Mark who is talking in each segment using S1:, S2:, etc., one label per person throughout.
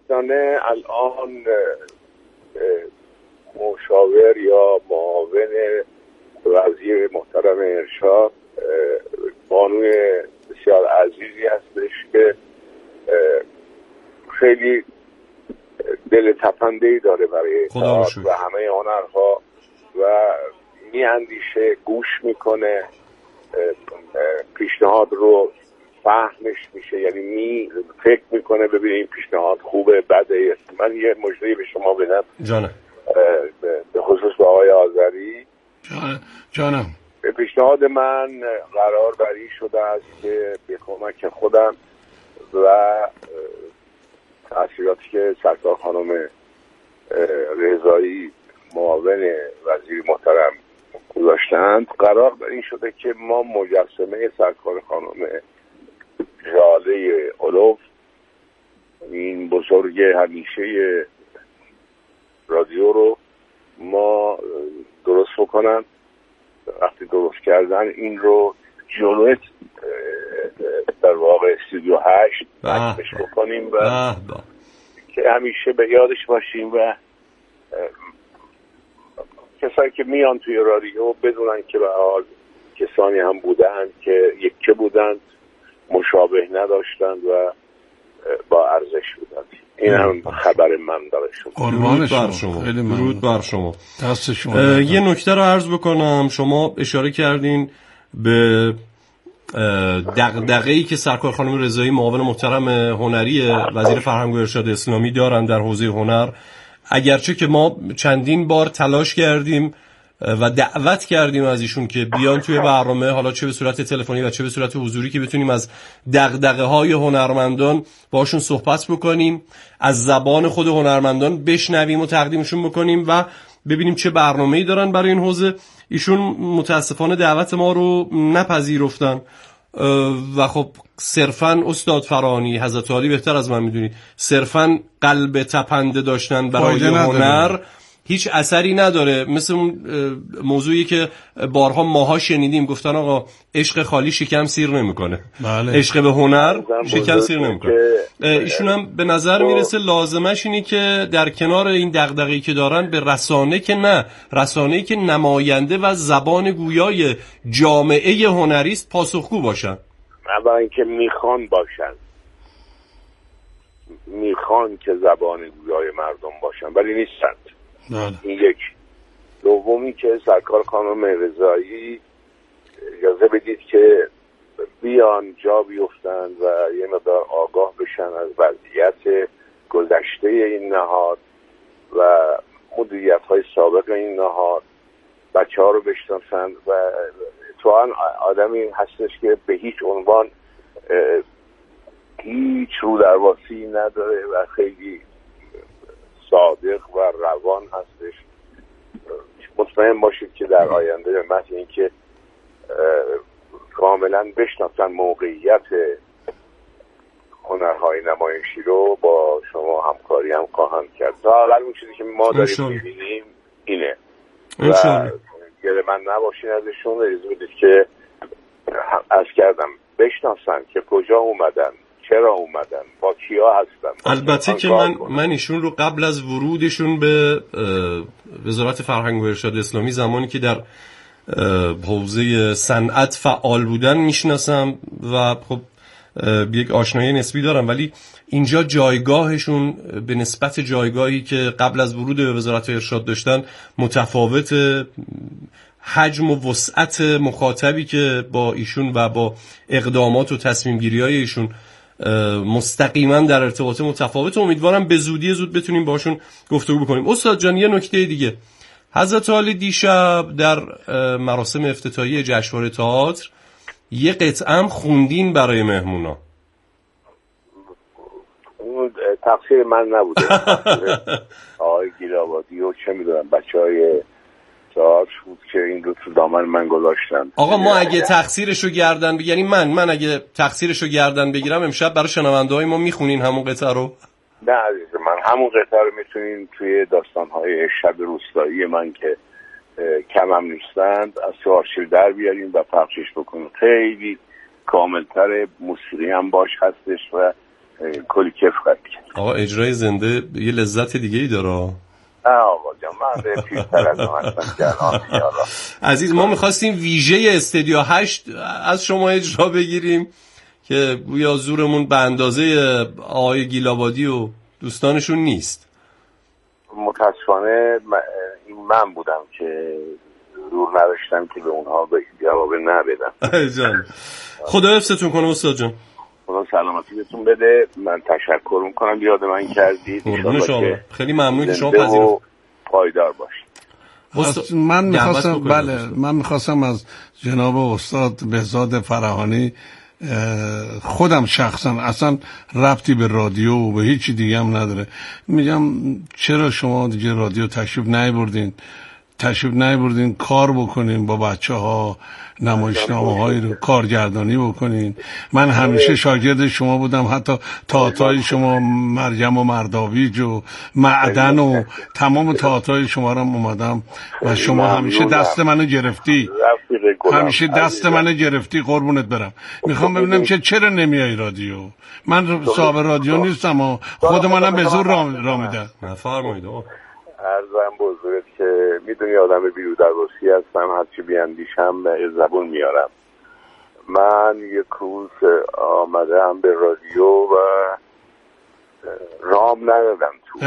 S1: خوشبختانه الان مشاور یا معاون وزیر محترم ارشاد بانوی بسیار عزیزی هستش که خیلی دل تپنده‌ای داره برای تئاتر و همه هنرها و میاندیشه، گوش میکنه، پیشنهاد رو فهمش میشه، یعنی فکر میکنه ببینه این پیشنهاد خوبه بده. من یه مژده به شما بدم
S2: جانم،
S1: به خصوص به آقای آذری.
S3: جانم،
S1: به پیشنهاد من قرار بری شده است که به کمک خودم و تأثیراتی که سرکار خانم رضایی معاون وزیر محترم گذاشتند قرار بر این شده که ما مجسمه سرکار خانم ژاله اولوف، این بزرگ همیشه رادیو رو ما درست بکنن. وقتی درست کردن این رو جلوی در واقع استودیو 8 نصبش بکنیم و که همیشه به یادش باشیم و کسایی که میان توی رادیو بدونن که به حال کسانی هم بودن که یکه بودند، مشابه نداشتند و با ارزش بودند. این هم خبر من برای شما.
S2: درود بر شما.
S3: دست شما.
S2: یه نکته رو عرض بکنم. شما اشاره کردین به دغدغه‌ای که سرکار خانم رضایی معاون محترم هنری وزیر فرهنگ و ارشاد اسلامی دارن در حوزه هنر، اگرچه که ما چندین بار تلاش کردیم و دعوت کردیم از ایشون که بیان توی برنامه، حالا چه به صورت تلفنی و چه به صورت حضوری، که بتونیم از دغدغه‌های هنرمندان باشون صحبت بکنیم، از زبان خود هنرمندان بشنویم و تقدیمشون بکنیم و ببینیم چه برنامه‌ای دارن برای این حوزه. ایشون متاسفانه دعوت ما رو نپذیرفتن و خب صرفاً استاد فرانی، حضرت عالی بهتر از من میدونید، صرفاً قلب تپنده داشتن برای هنر هیچ اثری نداره. مثل اون موضوعی که بارها ماها شنیدیم، گفتن آقا عشق خالی شکم سیر نمیکنه.
S3: بله.
S2: عشق به هنر شکم سیر نمیکنه. ایشون هم به نظر میرسه لازمش اینی که در کنار این دغدغه‌ای که دارن به رسانه‌ای که نماینده و زبان گویای جامعه هنری است پاسخگو باشن.
S1: اولا اینکه میخوان که زبان گویای مردم باشن ولی نیستند. این یک. دومی که سرکار خانم رضایی اجازه بدید که بیان جا بیفتند و یه مقدار آگاه بشن از وضعیت گذشته این نهاد و مدیریت‌های سابق این نهاد، بچه‌ها رو بشناسند و تو آدمی هستش که به هیچ عنوان هیچ رودرواسی نداره و خیلی صادق و روان هستش. مطمئن باشید که در آینده به محض اینکه کاملا بشناسن موقعیت هنرهای نمایشی رو با شما همکاری هم خواهند کرد. تا حالا اون چیزی که ما داریم می‌بینیم اینه و گله من نباشین ازشون. اجازه بدید که عرض کردم بشناسن که کجا اومدن، چرا اومدن، با کیا هستن.
S2: البته که من ایشون رو قبل از ورودشون به وزارت فرهنگ و ارشاد اسلامی، زمانی که در حوزه صنعت فعال بودن میشناسم و خب یک آشنایی نسبی دارم، ولی اینجا جایگاهشون به نسبت جایگاهی که قبل از ورود به وزارت ارشاد داشتن متفاوت. حجم و وسعت مخاطبی که با ایشون و با اقدامات و تصمیم گیری های ایشون مستقیما در ارتباط متفاوت. امیدوارم به زودی زود بتونیم باشون گفتگو بکنیم. استاد جان، یه نکته دیگه، حضرت عالی دیشب در مراسم افتتاحیه جشنواره تئاتر یه قطعه هم خوندین برای مهمونا.
S1: اون تقصیر من نبوده، آقای گیلابادی و چه میدونم بچهای تئاتر بود که این رو تو دامن من گذاشتن.
S2: آقا ما اگه تقصیرشو گردن یعنی من اگه تقصیرشو گردن بگیرم امشب برای شنونده‌های ما میخونین همون قطعه رو؟
S1: نه عزیز من، همون قطعه رو میتونین توی داستان‌های شب روستایی من که کم هم نیستند از تو آرشیو در بیارین و پخشش بکنین. خیلی کاملتر، موسیقی هم باش هستش و کلی کیف کرد.
S2: آقا اجرای زنده یه لذت دیگه ای داره.
S1: آقا جان من پیشتر از اون هستم.
S2: عزیز ما میخواستیم ویژه استودیو 8 از شما اجرا بگیریم که گویا زورمون به اندازه آقای گیلابادی و دوستانشون نیست.
S1: متاسفانه من بودم که زور نداشتم که به اونها به جواب نبدم.
S2: جان خدا حفظتون کنه استاد جان.
S1: خدا سلامتی بهتون بده. من تشکر میکنم یاد من کردید.
S2: خیلی ممنون که شما پذیرفتید.
S1: پایدار باشید.
S3: من میخواستم از جناب استاد بهزاد فرهانی، خودم شخصا اصلا ربطی به رادیو و به هیچی دیگه هم نداره، میگم چرا شما دیگه رادیو تشریف نیبردین کار بکنین با بچه ها، نمایشنامه هایی رو کارگردانی بکنین. من همیشه شاگرد شما بودم، حتی تئاترهای شما مریم و مرداویج و معدن و تمام تئاترهای شما رو اومدم و شما همیشه دست منو گرفتی، قربونت برم. میخوام ببینم چرا نمیای رادیو. من صاحب رادیو نیستم و خود منم به زور راه میدن.
S2: نفرمایید.
S1: عرضم بزرگت که میدونی آدم بیرودرواسی هستم، هرچی بیاندیشم به زبون میارم. من یک روز آمدم به رادیو و رام ندادم تو.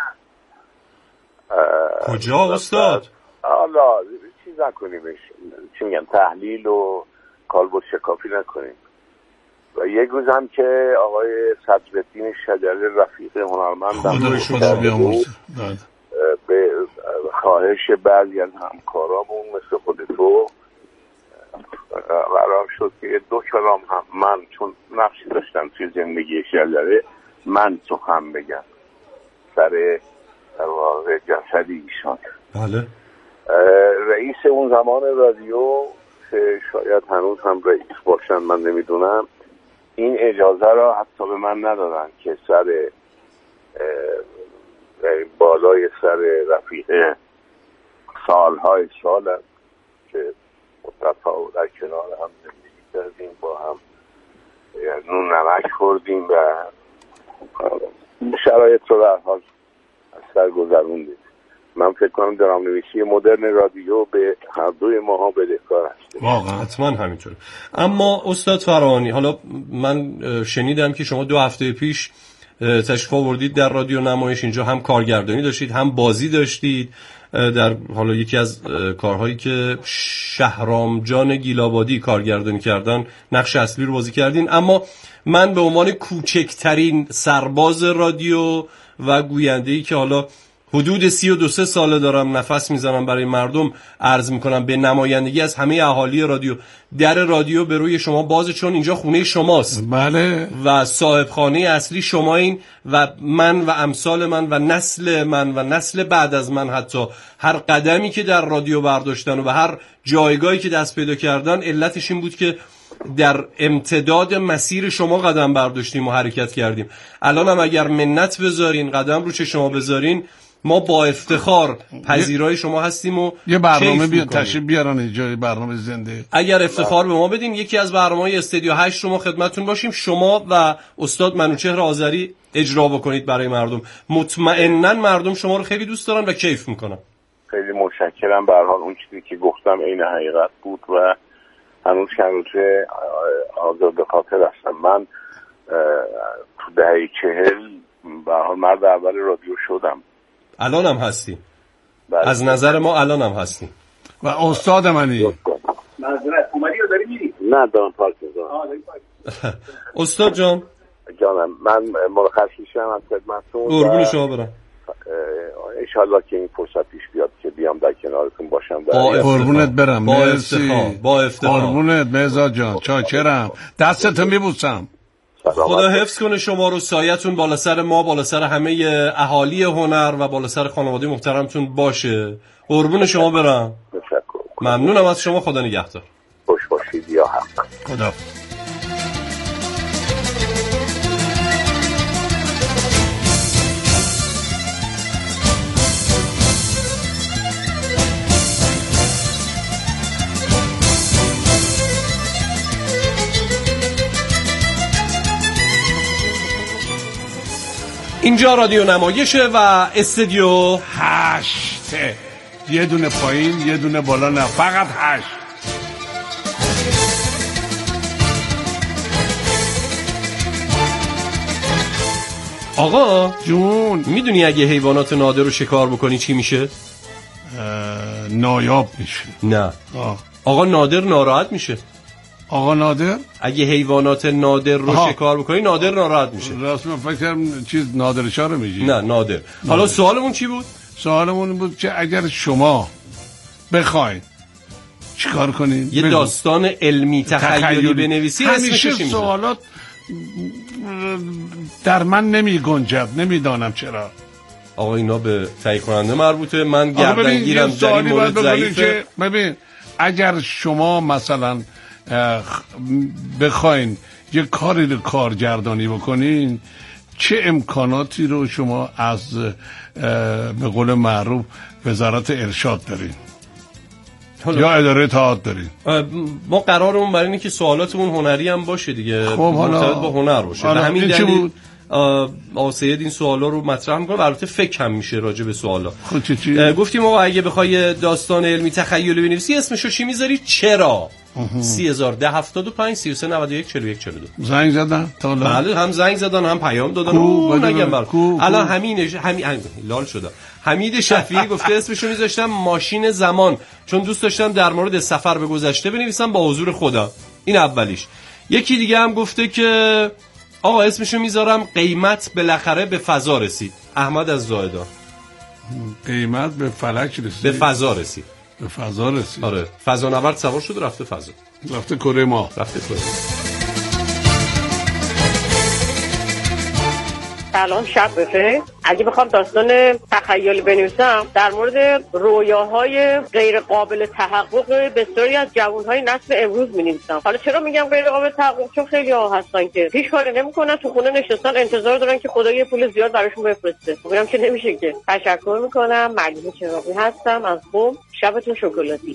S2: کجا استاد؟
S1: حالا چیز نکنیمش، چی میگم، تحلیل و کالبد شکافی نکنیم. و یک روز هم که آقای صدرالدین شجری رفیق هنرمندم به خواهش بعضی از همکارامون مثل خود تو قرار شد که 2 کلام هم من چون نقشی داشتم توی زندگی شجری من سخن بگم سر در واقع جسد ایشان.
S2: بله.
S1: رئیس اون زمان رادیو که شاید هنوز هم رئیس باشن من نمیدونم، این اجازه را حتی به من ندادن که سر بالای سر رفیقه سالهای سال است که متفا و در کنار هم زندگی کردیم، با هم نون نمک خوردیم و شرایط رو در حال از سر گذروندیم. من فکر کنم درام‌نویسی مدرن رادیو به هر دوی ماها بدهکار هست.
S2: واقعا حتما همینطوره. اما استاد فرهانی، حالا من شنیدم که شما 2 هفته پیش تشریف آوردید در رادیو نمایش، اینجا هم کارگردانی داشتید هم بازی داشتید در حالا یکی از کارهایی که شهرام جان گیلابادی کارگردانی کردن نقش اصلی رو بازی کردین. اما من به عنوان کوچکترین سرباز رادیو و گوینده‌ای که حالا حدود 32 ساله دارم نفس میزنم برای مردم، عرض میکنم به نمایندگی از همه اهالی رادیو، در رادیو به روی شما بازه، چون اینجا خونه شماست.
S3: بله.
S2: و صاحب خانه اصلی شما این و من و امثال من و نسل بعد از من، حتی هر قدمی که در رادیو برداشتن و به هر جایگاهی که دست پیدا کردن، علتش این بود که در امتداد مسیر شما قدم برداشتیم و حرکت کردیم. الان هم اگر منت بذارین، قدم رو چه شما بذارین، ما با افتخار پذیرای شما هستیم و
S3: یه برنامه تشریف بیارن اینجا، برنامه زنده.
S2: اگر افتخار به ما بدین یکی از برنامه‌های استودیو 8 رو ما خدمتتون باشیم، شما و استاد منوچهر آذری اجرا بکنید برای مردم. مطمئناً مردم شما رو خیلی دوست دارن و کیف میکنن.
S1: خیلی متشکرم. به هر حال اون چیزی که گفتم عین حقیقت بود و هنوز که آزاد خاطر هستم. من تو دهه 40 به هر حال مرد اول رادیو شدم.
S2: الان هم هستی. از نظر ما الان هم هستی.
S3: و استاد منی.
S1: معذرت اومدی یا داری میری؟ نه دارم پارک می‌کنم.
S2: استاد جان
S1: من مرخص میشم از خدمتتون.
S2: قربون شما برم.
S1: انشالله که این فرصت پیش بیاد که بیام در کنارتون باشم.
S3: قربونت برم.
S2: با افتخار.
S3: قربونت بهزاد جان، چاکرم. دستتو میبوسم.
S2: خدا حفظ کنه شما رو، سایتون بالا سر ما، بالا سر همه اهالی هنر و بالا سر خانواده محترمتون باشه. قربون شما برم. ممنونم از شما. خدا نگهدار.
S1: خوش باشید. یا حق.
S3: خدا.
S2: اینجا رادیو نمایشه و استودیو
S3: 8. یه دونه پایین یه دونه بالا، نه فقط 8.
S2: آقا
S3: جون،
S2: میدونی اگه حیوانات نادر رو شکار بکنی چی میشه؟
S3: نایاب میشه.
S2: نه. آقا نادر ناراحت میشه.
S3: آقا نادر؟
S2: اگه حیوانات نادر رو شکار بکنی نادر ناراحت میشه.
S3: راست من فکر کردم چیز نادرشا رو میگی.
S2: نه نادر. حالا سوالمون چی بود؟
S3: سوالمون بود که اگر شما بخواید چیکار کنین؟
S2: یه داستان علمی تخیلی بنویسی، اسمش چی میشه؟
S3: سوالات در من نمی گنجد، نمیدانم چرا.
S2: آقا اینا به تهیه کننده مربوطه. من گردنگیرم در این مورد ضعیفه.
S3: ببین اگر شما مثلا بخواین یه کاری رو کارگردانی بکنین، چه امکاناتی رو شما از به قول معروف وزارت ارشاد دارین یا اداره اطاعت دارین؟
S2: ما قرارمون برای اینه که سوالاتمون هنری هم باشه دیگه،
S3: خب مرتبط
S2: با هنر باشه. به همین دلیل سید این سوالا رو مطرح می‌کنه. البته فکر هم میشه راجع به سوالا.
S3: خب چی؟
S2: گفتیم آقا اگه بخوای داستان علمی تخیلی بنویسی اسمشو چی میذاری؟ چرا؟ 301075 3391 41 42.
S3: زنگ زدن تا
S2: بله، هم زنگ زدن هم پیام دادن. نگم الان همین لال شده. حمید شفیعی گفته اسمشو میذاشتم ماشین زمان، چون دوست داشتم در مورد سفر به گذشته بنویسم با حضور خدا. این اولیش. یکی دیگه هم گفته که آقا اسمشو میذارم قیمت بالاخره به فضا رسید. احمد از زاهدان.
S3: قیمت به فلک رسید،
S2: به فضا رسید.
S3: به فضا رسید.
S2: آره، فضانورد سوار شد رفته فضا،
S3: رفته کره ماه،
S2: رفته کره.
S4: سلام، شب بخیر. اگه بخوام داستان تخیلی بنویسم در مورد رویاهای غیر قابل تحقق بسیاری از جوانهای نسل امروز می‌نویسم. حالا چرا میگم غیر قابل تحقق؟ چون خیلی ها هستن که هیچ کاری نمی‌کنن، تو خونه نشستن انتظار دارن که خدا یه پول زیاد براشون بفرسته. میگم که نمیشه که. تشکر می‌کنم. مجید چراغی هستم از قم. شبتون شکلاتی.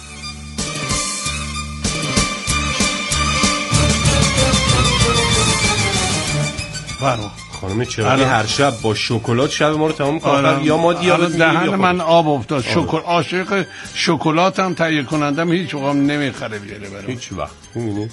S3: برو
S2: خانم چراغی هر شب با شکلات شب ما رو تمام می‌کنه. یا ما دیالوگ
S3: دهن من آب افتاد. عاشق شکلاتم، تهیه کنندم هیچ وقت نمیخره بیاره برام.
S2: هیچ وقت. می‌بینی؟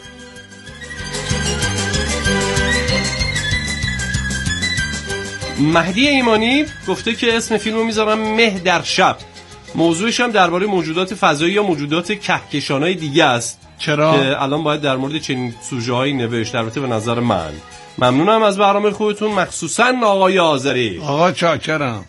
S2: مهدی ایمانی گفته که اسم فیلمو میذارم مه در شب. موضوعش هم درباره موجودات فضایی یا موجودات کهکشان‌های دیگه است.
S3: چرا؟
S2: که الان باید در مورد چنین سوژه‌هایی نوشت. البته به نظر من ممنونم از برنامه خوبتون، مخصوصا آقای آذری.
S3: آقا چاکرم.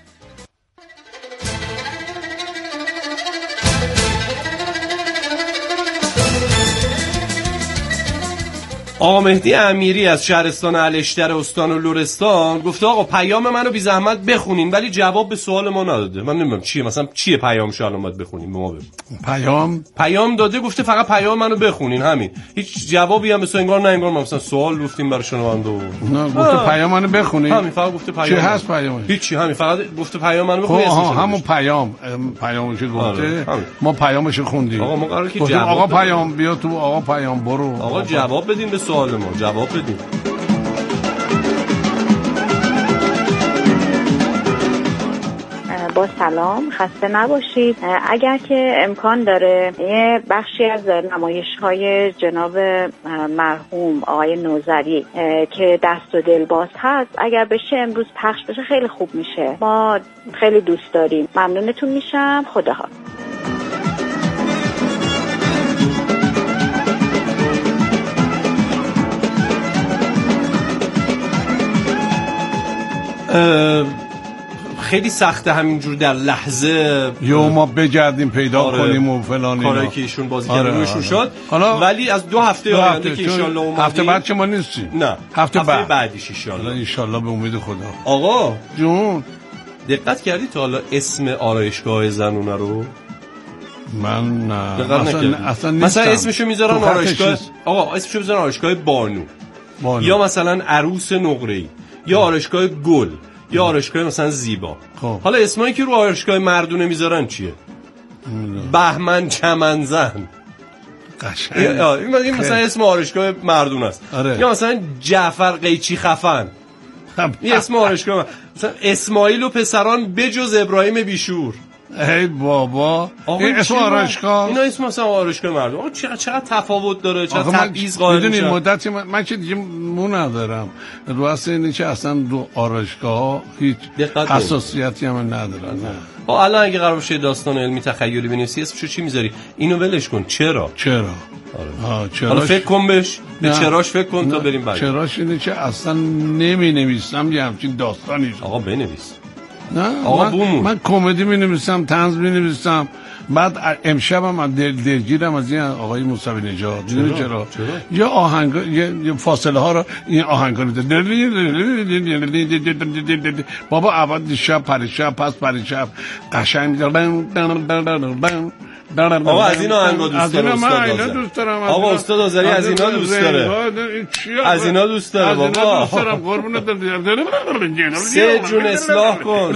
S2: آقا مهدی امیری از شهرستان الشتر استان لرستان گفته آقا پیام منو بی زحمت بخونین، ولی جواب به سوال ما نداده. من نمیدونم چیه، مثلا چیه پیامش الان باید بخونیم؟ به ما بگو. پیام داده، گفته فقط پیام منو بخونین، همین. هیچ جوابی هم مثلا انگار نه انگار ما مثلا سوال گفتیم برای شنونده.
S3: نه گفته پیام منو بخونین.
S2: همین، فقط گفته پیام.
S3: چی هست پیامش؟
S2: هیچی، همین فقط گفته پیام منو بخونین.
S3: همون پیامش گفته. ما پیامش خوندیم.
S2: آقا ما قراره که
S3: جواب آقا پیام بیا تو. آقا پیام برو.
S2: آقا جواب بدین به سوال ما، جواب بدین.
S5: با سلام، خسته نباشید. اگر که امکان داره یه بخشی از نمایش‌های جناب مرحوم آقای نوذری که دست و دل باز هست اگر بشه امروز پخش بشه خیلی خوب میشه. ما خیلی دوست داریم. ممنونتون میشم. خداحافظ.
S2: خیلی سخته همینجور در لحظه
S3: ما بگردیم پیدا کنیم و فلان اینا.
S2: کاری که ایشون بازی کرده روشون شد. ولی از 2 هفته آینده که انشالله اومدیم.
S3: هفته بعد که ما نیستیم.
S2: نه، هفته بعدیش
S3: انشالله به امید خدا.
S2: آقا
S3: جون
S2: دقت کردی تا حالا اسم آرایشگاه زنونه رو؟
S3: من
S2: اصلا مثلا اسمشو میذارن آرایشگاه، آقا اسمشو میذارن آرایشگاه بانو. یا مثلا عروس نقره‌ای، یا آرایشگاه گل، یا آرایشگاه مثلا زیبا. حالا اسمایی که رو آرایشگاه مردونه میذارن چیه؟ بهمن چمنزن.
S3: قشنگ.
S2: این مثلا اسم آرایشگاه مردونه است.
S3: آره.
S2: یا مثلا جعفر قیچی خفن. این اسم آرایشگاه مثلا اسماعیل و پسران بجز ابراهیم بیشور.
S3: ای بابا این اسم آرایشگاه،
S2: اینا اسم مثلا آرایشگاه مردم. آقا چقدر تفاوت داره، چقدر تبعیض قائل میشه.
S3: میدونی مدتی من که دیگه مو ندارم رو اصل اینه که اصلا رو آرایشگاه هیچ حساسیتی هم ندارم. نه
S2: الان اگه قرار باشه داستان علمی تخیلی بنویسی اسمشو چی میذاری؟ اینو ولش کن. چرا؟
S3: حالا
S2: فکر کن بهش، به چراش فکر کن تا بریم بعد.
S3: چراش اینه که اصلا نمی نویسم یه همچین داستانی.
S2: آقا بنویس.
S3: نه من کمدی می نویسم، طنز می نویسم. بعد امشبم دلگیرم از این آقای موسوی نژاد. چرا؟ یه آهنگ یه فاصله ها رو این آهنگا رو بابا اول شب پریشب پس پریشب قشنگ
S2: آقا از این آهنگا دوست دارم. آقا استاد آذری از اینا دوست داره. از اینا دوست داره بابا. سید جون اصلاح کن.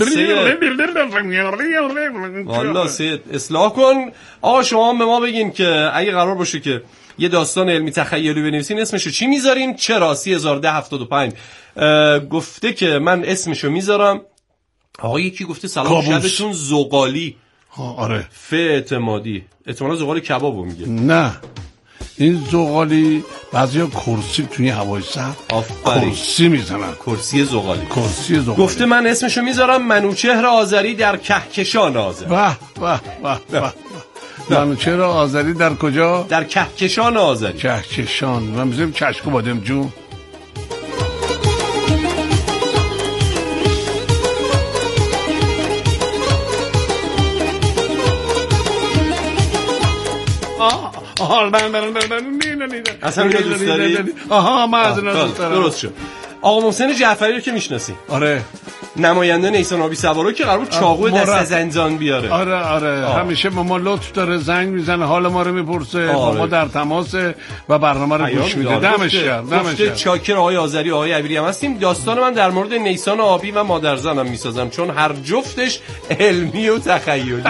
S2: والله سید اصلاح کن. آقا شما به ما بگین که اگه قرار باشه که یه داستان علمی تخیلی بنویسین اسمشو چی میذارین؟ چرا 301075 گفته که من اسمشو میذارم. آقا یکی گفته سلام شبتون زغالی.
S3: آره
S2: اعتمادی احتمالا زغالی کبابو میگه.
S3: نه این زغالی بعضیا کرسی توی هوای سر کرسی میزنن.
S2: کرسی زغالی. گفته من اسمشو میذارم منوچهر آذری در کهکشان آذر.
S3: به منوچهر آذری در کجا؟
S2: در کهکشان آذری.
S3: کهکشان. من میذارم کشک و بادم جون.
S2: اصلا اینو دوست داری؟
S3: آها من از اینا دوست دارم.
S2: درست شد. آقا محسن جعفری رو که میشناسی؟
S3: آره.
S2: نماینده نیسان آبی سوارو که قرار چاقو دست زنجان بیاره.
S3: آره. همیشه با ما لطف داره، زنگ میزنه، حال ما رو میپرسه، با ما در تماسه و برنامه رو گوش میده. دمش گرم.
S2: چاکر آقای آذری آقای عبیری هم هستیم. داستان من در مورد نیسان آبی و مادرزنم میسازم چون هر جفتش علمی و تخیلیه.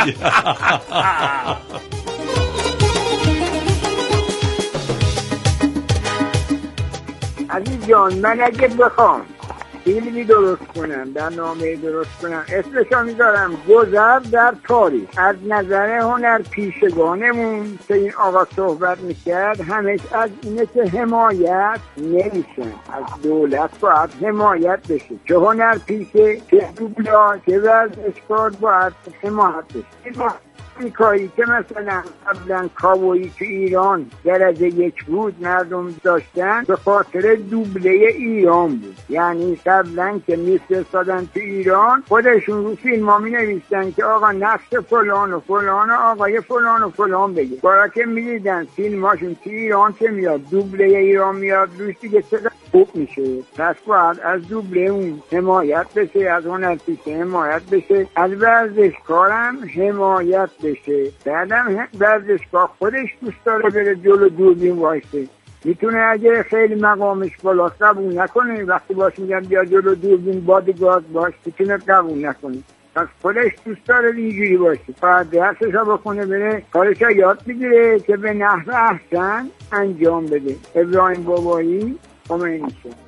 S6: عزیز جان، من اگه بخوام فیلمی درست کنم، برنامه درست کنم، اسمشو میذارم گذر در تاریخ. از نظر هنر پیشگانمون که این آقا صحبت میکرد همش از اینه که حمایت نمیشن، از دولت باید حمایت بشه، چه هنر پیشه چه دوبلاژ چه ورزشکار باید حمایت بشه. کاری که مثلا قبلا کاوایی تو ایران درجه 1 بود مردم داشتن به خاطر دوبله ایران بود. یعنی قبلا که میفرستادن تو ایران خودشون رو فیلم ها می نویستن که آقا نقش فلان و فلان و آقای فلان و فلان بگه. برای که میدیدن فیلم هاشون تو ایران که میاد دوبله ایران میاد روش دیگه چقدر خوب میشه. پس باید از دوبله اون حمایت بشه، از هنرپیشه حمایت بشه، از ورزشکارم حمایت بشه. بعدم ورزشکار خودش دوست داره بره جلو دوربین وایسه، میتونه اگه خیلی مقامش بالا قبول نکنه، وقتی باش میگن بیا جلو دوربین بادیگارد باش میتونه قبول نکنه، پس خودش دوست داره اینجوری باشه. باید درسش رو بخونه بره کارش رو یاد بگیره که به نحو احسن انجام بده. ابراهیم بابایی خمینی.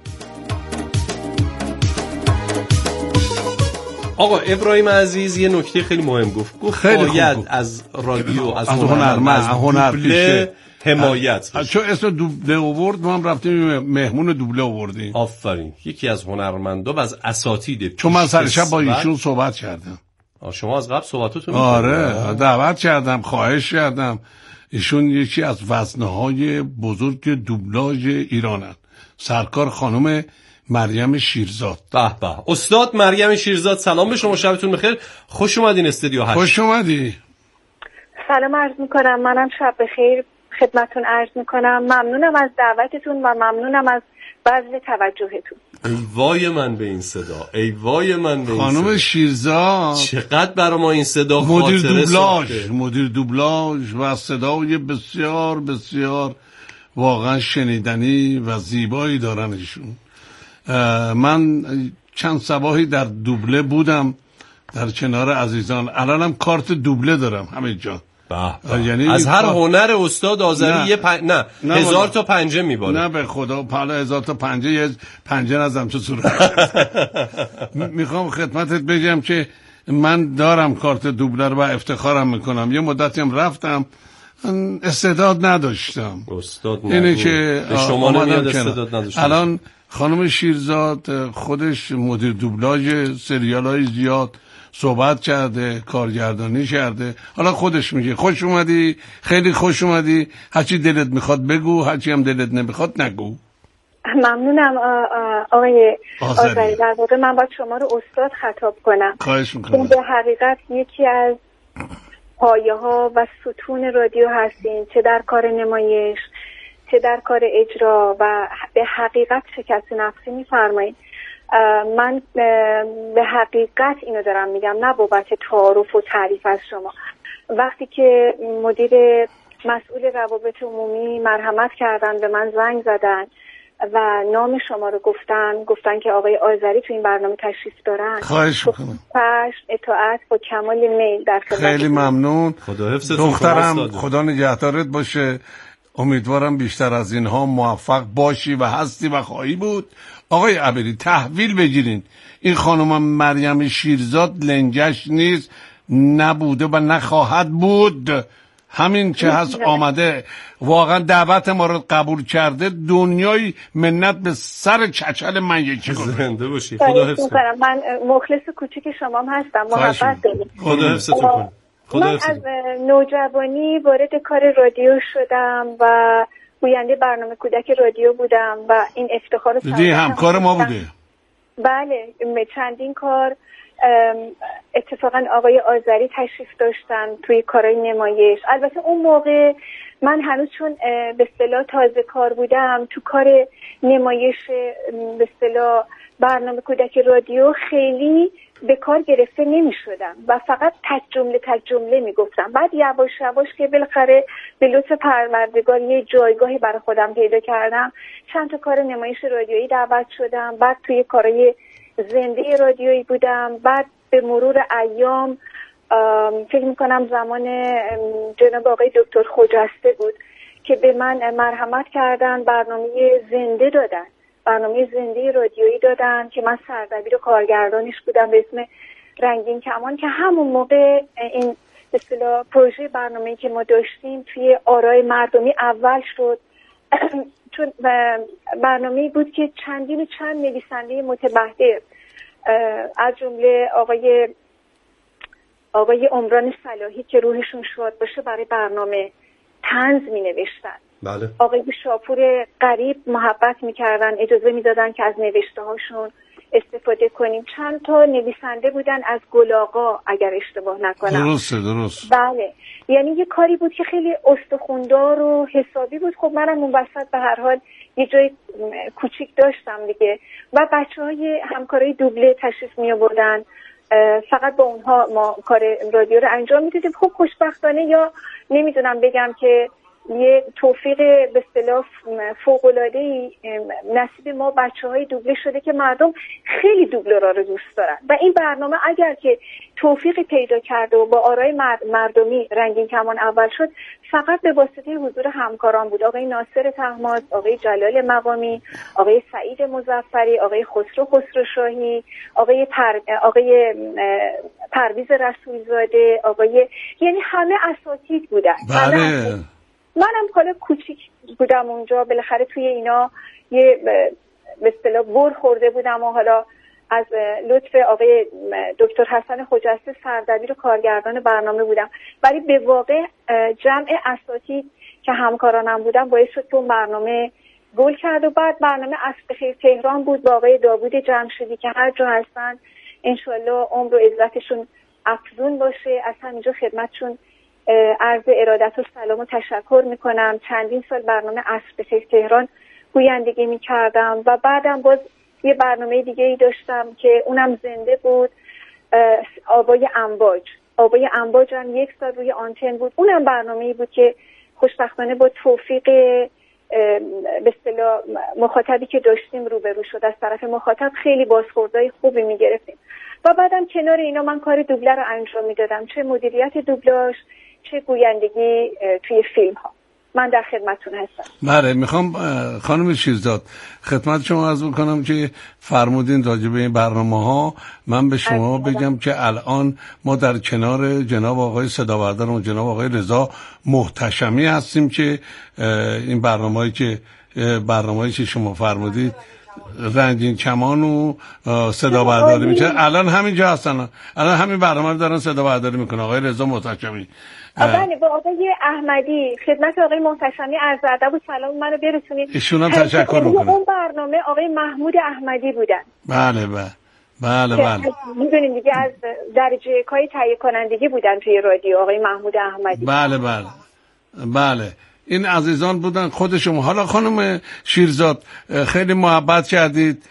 S2: آقا ابراهیم عزیز یه نکته خیلی مهم گفت باید از رادیو از هنرمند حمایت.
S3: چون اسم دوبله آورد ما هم رفتیم مهمون دوبله آوردیم.
S2: آفرین. یکی از هنرمندا و از اساتید.
S3: چون من سر شب با ایشون صحبت کردم.
S2: شما از قبل صحبتاتون
S3: آره دعوت کردم، خواهش کردم. ایشون یکی از وزنه‌های بزرگ دوبلاژ ایرانن. سرکار خانم مریم شیرزاد.
S2: به به. استاد مریم شیرزاد سلام به شما، شبتون بخیر. خوش اومدین استودیو 8.
S3: خوش اومدی.
S7: سلام عرض میکنم. منم شب بخیر خدمتتون عرض میکنم. ممنونم از دعوتتون و ممنونم از بذل توجهتون.
S2: ای وای من به این صدا، ای وای من به این
S3: خانم
S2: صدا.
S3: شیرزاد
S2: چقدر برای ما این صدا خاطره ساخته.
S3: مدیر دوبلاژ و صدای بسیار بسیار واقعا شنیدنی و زیبایی دارن ایشون. من چند صباحی در دوبله بودم در کنار عزیزان. الانم کارت دوبله دارم همه جا.
S2: یعنی از هر هنر استاد آذری نه 1000 تا پنجه میباره.
S3: نه به خدا، حالا 1000 تا پنجه، یه پنجه نزدم تو صورت. میخوام خدمتت بگم که من دارم کارت دوبلر و افتخارم میکنم. یه مدتی هم رفتم، استعداد نداشتم. اینه که
S2: شما نمیاد استعداد نداشتم.
S3: الان خانم شیرزاد خودش مدیر دوبلاژ سریال‌های زیاد صحبت کرده، کارگردانی کرده. حالا خودش میگه خوش اومدی، خیلی خوش اومدی، هرچی دلت میخواد بگو، هرچی هم دلت نمیخواد نگو.
S7: ممنونم آقای آذری. در واقع من باید شما رو استاد خطاب کنم.
S3: خواهش میکنم.
S7: به حقیقت یکی از پایه ها و ستون رادیو هستین، چه در کار نمایش، چه در کار اجرا، و به حقیقت شکست نفسی میفرمایید. من به حقیقت اینو دارم میگم، نه بابت تعارف و تعریف از شما. وقتی که مدیر مسئول روابط عمومی مرحمت کردن، به من زنگ زدن و نام شما رو گفتن که آقای آذری تو این برنامه تشریف دارن،
S3: خواهش میکنم.
S7: اطاعت با کمال میل در خدمت.
S3: خیلی ممنون.
S2: خدا حفظتون.
S3: دخترم خدا نگهدارت باشه. امیدوارم بیشتر از اینها موفق باشی و هستی و خواهی بود. آقای عبری تحویل بگیرین، این خانم مریم شیرزاد لنگش نیست، نبوده و نخواهد بود. همین که هست آمده، واقعا دعوت ما رو قبول کرده. دنیای منت به سر کچل من یکی کنه.
S2: زنده باشی. خدا حفظ کنه.
S7: من مخلص کوچیک شما هم هستم. محبت دارید.
S2: خدا حفظتون کنه.
S7: من از نوجوانی وارد کار رادیو شدم و گوینده برنامه کودک رادیو بودم و این افتخار رو
S3: دیدی همکار ما بوده.
S7: بله، چندین کار. اتفاقا آقای آذری تشریف داشتن توی کارهای نمایش. البته اون موقع من هنوز چون به اصطلاح تازه کار بودم، تو کار نمایش به اصطلاح برنامه کودک رادیو خیلی به کار گرفته نمی شدم و فقط تک جمله می گفتم. بعد یواش یواش که بالاخره به لطف پروردگار یه جایگاهی برای خودم پیدا کردم، چند تا کار نمایش رادیویی دعوت شدم. بعد توی کارهای زنده رادیویی بودم. بعد به مرور ایام فکر میکنم زمان جناب آقای دکتر خجسته بود که به من مرحمت کردن، برنامه زنده دادن، برنامه زنده رادیویی دادن که من سردبیر و کارگردانش بودم به اسم رنگین کمان، که همون موقع این به اصطلاح پروژه برنامه‌ای که ما داشتیم توی آرای مردمی اول شد. چون برنامه‌ای بود که چند نویسنده متبحر از جمله آقای عمران صلاحی که روحشون شاد باشه برای برنامه طنز می‌نوشتن.
S2: بله.
S7: آقای شاپور غریب محبت می‌کردن، اجازه می‌دادن که از نوشته‌هاشون استفاده کنیم. چند تا نویسنده بودن از گلاغا اگر اشتباه نکنم.
S3: درست.
S7: بله، یعنی یه کاری بود که خیلی استخوندار و حسابی بود. خب منم اون وسط به هر حال یه جای کوچیک داشتم دیگه و بچه‌های همکارای دوبله تشریف می‌آوردن، فقط با اونها ما کار رادیو رو انجام میدادیم. خب خوشبختانه یا نمیدونم بگم که یه توفیق به اصطلاح فوق‌العاده‌ای نصیب ما بچه‌های دوبله شده که مردم خیلی دوبلورها رو دوست دارن و این برنامه اگر که توفیق پیدا کرده و با آرای مردمی رنگین کمان اول شد، فقط به واسطه حضور همکاران بود. آقای ناصر طهماسب، آقای جلال مقامی، آقای سعید مظفری، آقای خسروشاهی، آقای پرویز رسولزاده، یعنی همه اساتید بودن.
S3: بله.
S7: منم حالا کوچیک بودم اونجا، بالاخره توی اینا یه به اصطلاح بر خورده بودم و حالا از لطف آقای دکتر حسن خجسته سردبیر و کارگردان برنامه بودم. ولی به واقع جمع اساتید که همکارانم بودم باعث شد که اون برنامه گل کرد. و بعد برنامه عصر خیر تهران بود با آقای داوود جمشیدی که هر جا هستن انشالله عمر و عزتشون افزون باشه. از همینجا خدمتشون عرض ارادت و سلام و تشکر میکنم. چندین سال برنامه عصر خیر تهران گویندگی میکردم و بعدم باز یه برنامه دیگه ای داشتم که اونم زنده بود، آوای امواج هم 1 سال روی آنتن بود. اونم برنامه‌ای بود که خوشبختانه با توفیق به اصطلاح مخاطبی که داشتیم روبرو شد. از طرف مخاطب خیلی بازخوردهای خوبی میگرفتیم و بعدم کنار اینا من کار دوبله رو انجام میدادم، چه مدیریت دوبلاژ، چه گویندگی توی فیلم ها. من در خدمتتون هستم.
S3: بله، میخوام خانم شیرزاد خدمت شما عرض بکنم که فرمودین راجع به این برنامه‌ها. من به شما بگم که الان ما در کنار جناب آقای صدابردار و جناب آقای رضا محتشمی هستیم که این برنامه‌ای که شما فرمودید رنگین کمان و صدا برداری میشه، الان همینجا هستن، الان همین برنامه رو دارن صدا برداری میکنه آقای رضا محتشمی.
S7: بله، با آقای احمدی خدمت آقای محتشمی عرض ادب و سلام منو برسونید.
S3: ایشون هم تشکر میکنه.
S7: اون برنامه آقای محمود احمدی بودن.
S3: بله.
S7: میدونیم دیگه از درجه کای تهیه کنندگی بودن توی رادیو آقای محمود احمدی.
S3: بله. این عزیزان بودن خود شما. حالا خانم شیرزاد خیلی محبت کردید،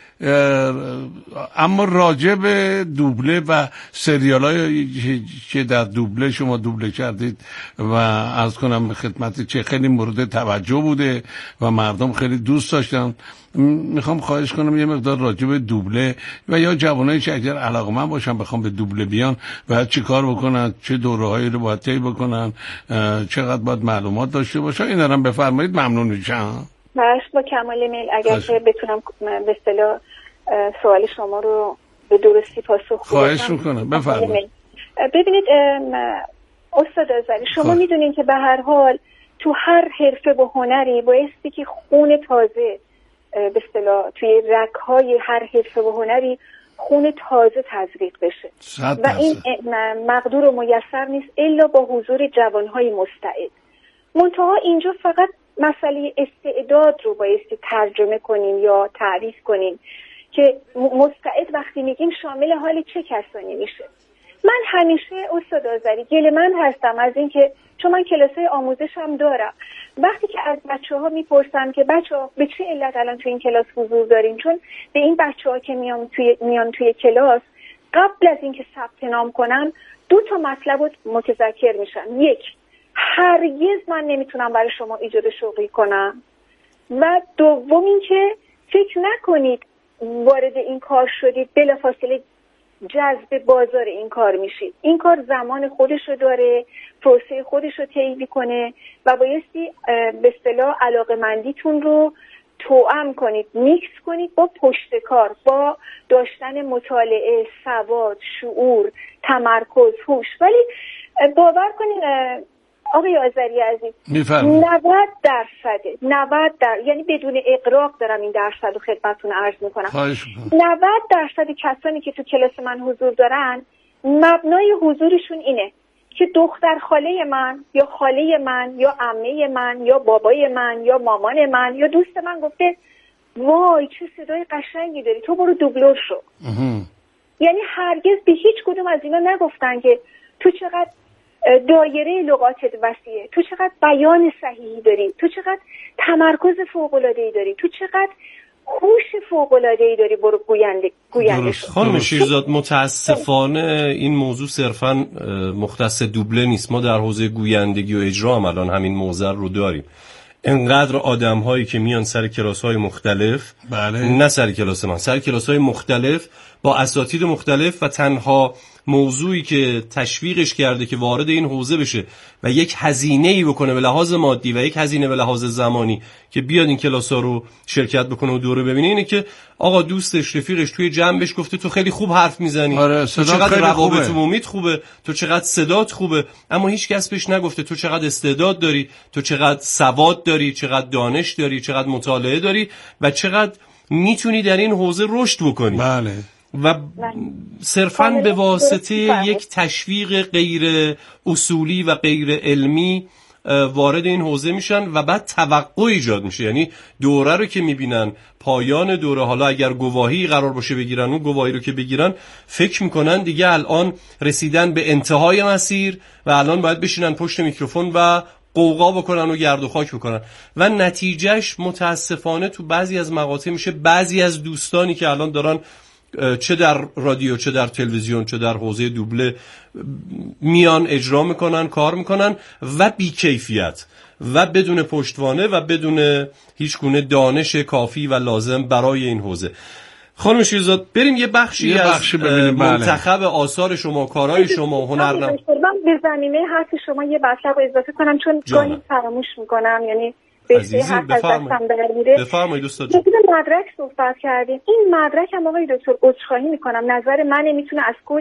S3: اما راجع به دوبله و سریال‌هایی که در دوبله شما دوبله کردید و عرض کنم به خدمت چه خیلی مورد توجه بوده و مردم خیلی دوست داشتن. میخوام خواهش کنم یه مقدار راجع به دوبله و یا جوانایی که اگر علاقه‌مند باشن بخوام به دوبله بیان باید چی کار بکنن، چه دوره‌هایی رو باید طی بکنن، چقدر باید معلومات داشته باشن، اینا رو بفرمایید ممنون میشم.
S7: باش، با کمال میل. اگر که بتونم به اصطلاح سوال شما رو به درستی پاسخ بدم.
S3: خواهش میکنم بفرمایید.
S7: ببینید استاد آذری، شما میدونین که به هر حال تو هر حرفه و هنری بایستی که خون تازه به اصطلاح توی رگ‌های هر حرفه و هنری خون تازه تزریق بشه و این مقدور و میسر نیست الا با حضور جوانهای مستعد. منتها اینجا فقط مسئله استعداد رو بایستی ترجمه کنیم یا تعریف کنیم که مستعد وقتی میگیم شامل حال چه کسانی میشه. من همیشه استاد آذری گله من هستم از این که چون من کلاسای آموزشم دارم، وقتی که از بچه‌ها میپرسم که بچه‌ها به چه علت الان توی این کلاس حضور دارین، چون به این بچه‌ها که میان توی کلاس قبل از اینکه ثبت نام کنن 2 مطلب رو متذکر میشن. 1، هرگز من نمیتونم برای شما ایجاد شغلی کنم و 2 اینکه فکر نکنید وارد این کار شدید بلافاصله جذب بازار این کار میشید. این کار زمان خودش رو داره، پروسه خودش رو طی میکنه و بایستی به اصطلاح علاقه‌مندیتون رو توأم کنید، میکس کنید با پشتکار، با داشتن مطالعه، سواد، شعور، تمرکز، هوش. ولی باور کنید آقای آذری عزیز 90% یعنی بدون اغراق دارم این درصد رو خدمتتون عرض میکنم. 90% کسانی که تو کلاس من حضور دارن مبنای حضورشون اینه که دختر خاله من یا خاله من یا عمه من یا بابای من یا مامان من یا دوست من گفته وای چه صدای قشنگی داری، تو برو دوبلور شو. یعنی هرگز به هیچ کدوم از اینا نگفتن که تو چقدر دایره لغاتت وسیعه، تو چقدر بیان صحیحی داری، تو چقدر تمرکز فوق‌العاده‌ای داری، تو چقدر هوش فوق‌العاده‌ای داری، برو گوینده شو.
S2: خانم شیرزاد متاسفانه این موضوع صرفاً مختص دوبله نیست. ما در حوزه گویندگی و اجرا هم الان همین موضوع رو داریم. انقدر آدم هایی که میان سر کلاس های مختلف، نه سر کلاس من، سر کلاس های مختلف با اساتید مختلف و تنها موضوعی که تشویقش کرده که وارد این حوزه بشه و یک هزینه‌ای بکنه به لحاظ مادی و یک هزینه به لحاظ زمانی که بیاد این کلاس‌ها رو شرکت بکنه و دوره ببینه، اینه که آقا دوستش رفیقش توی جمعش گفته تو خیلی خوب حرف میزنی، تو چقدر روابط عمومیت خوبه، تو چقدر صدات خوبه، اما هیچ کس بهش نگفته تو چقدر استعداد داری، تو چقدر سواد داری، چقدر دانش داری، چقدر مطالعه داری و چقدر میتونی در این حوزه رشد بکنی.
S3: بله.
S2: و صرفاً به واسطه یک تشویق غیر اصولی و غیر علمی وارد این حوزه میشن و بعد توقع ایجاد میشه. یعنی دوره رو که میبینن، پایان دوره، حالا اگر گواهی قرار باشه بگیرن، اون گواهی رو که بگیرن فکر میکنن دیگه الان رسیدن به انتهای مسیر و الان باید بشینن پشت میکروفون و قوقا بکنن و گرد و خاک بکنن و نتیجهش متاسفانه تو بعضی از مقاطع میشه بعضی از دوستانی که الان دارن چه در رادیو چه در تلویزیون چه در حوزه دوبله میان اجرا میکنن، کار میکنن و بیکیفیت و بدون پشتوانه و بدون هیچ گونه دانش کافی و لازم برای این حوزه. خانم شیرزاد بریم یه بخشی از منتخب آثار شما، کارهای شما، هنرنامه.
S7: من به زمینه حرف شما یه مطلب رو اضافه کنم چون گاهی فراموش میکنم، یعنی
S2: عزیزی بفرمایید استاد.
S7: مدرک صحبت کردیم. این مدرک هم آقای دکتر عذرخواهی میکنم نظر من میتونه از